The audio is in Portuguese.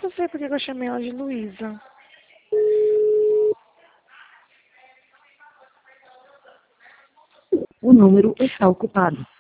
não sei porque que eu chamei ela de Luísa. O número está ocupado.